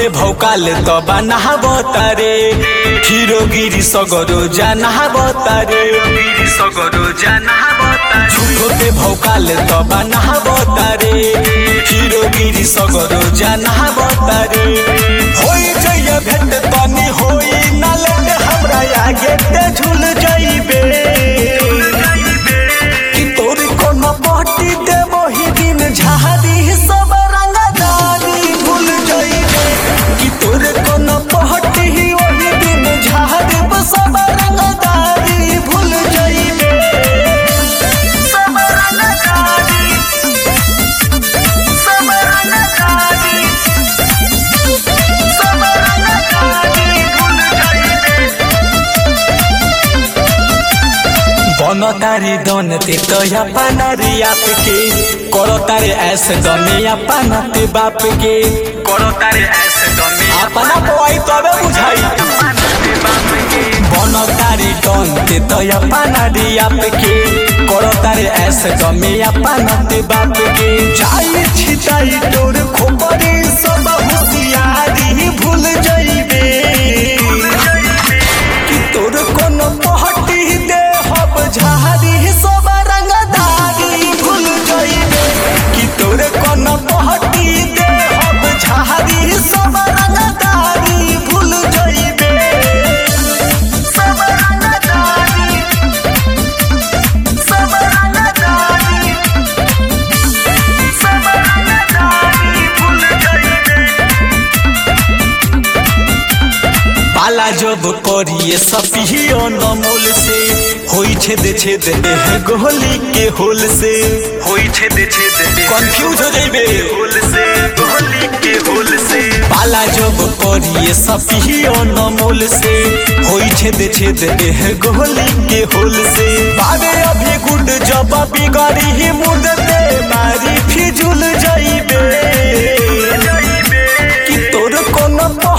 भौकाल तो बनाबो तारे हीरोगिरी सगरो जानबो तारे झूठो पे भौकाल तो बनाबो तारे हीरोगिरी सगरो जानबो तारे होई जइया भेट तनी होई ना लगे हमरा आगे ते झूल जइबे कि तोरी कोनो बहटी देबो ही दिन झाड़ी सब रंगदारी भूल जइबे कि तोरे कोनो बहटी ही ओही दिन झाड़ी सब रंगदारी भूल जइबे सब रंगदारी सब रंगदारी सब रंगदारी भूल जइबे बन तारी दन ते तो अपना रियाप के करो तारे ऐसे दमे अपना ते बाप के करो तारे ऐसे दमे अपना बोई तबे बुझाई बन तारी दन ते तो अपना रियाप के करो तारे ऐसे दमे अपना ते बाप के जाई छिटाई तोर खोपड़ी सब होशियारी भूल जइबे कि तोर कोनो पहटी दे हब झाड़ी सब रंगदारी भूल जइबे कि तोरे कोनो पहटी दे हब झाड़ी सब रंगदारी भूल जइबे सब रंगदारी सब रंगदारी सब रंगदारी भूल जइबे पाला जब करिए सपियो नमोल से होई छेद छेद देह गोली के होल से होई छेद छेद कंफ्यूज हो जाइबे होल से गोली के होल से पाला जब करिए सपियो नमोल से होई छेद छेद देह गोली के होल से बाबे अभी गुड जब बिगड़ी ही मुद दे मारी फिजुल जाइबे कि तोर कोनो